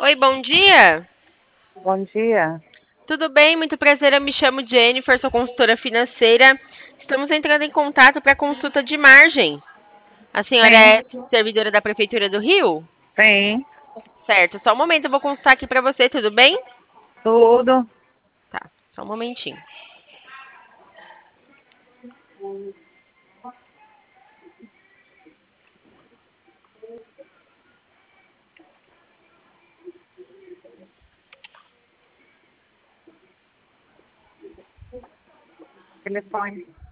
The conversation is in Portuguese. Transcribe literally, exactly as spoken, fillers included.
Oi, bom dia. Bom dia. Tudo bem? Muito prazer. Eu me chamo Jennifer, sou consultora financeira. Estamos entrando em contato para consulta de margem. A senhora Sim, é servidora da Prefeitura do Rio? sim, Certo. Só um momento, eu vou consultar aqui para você, tudo bem? tudo. Tá, só um momentinho. Telefone.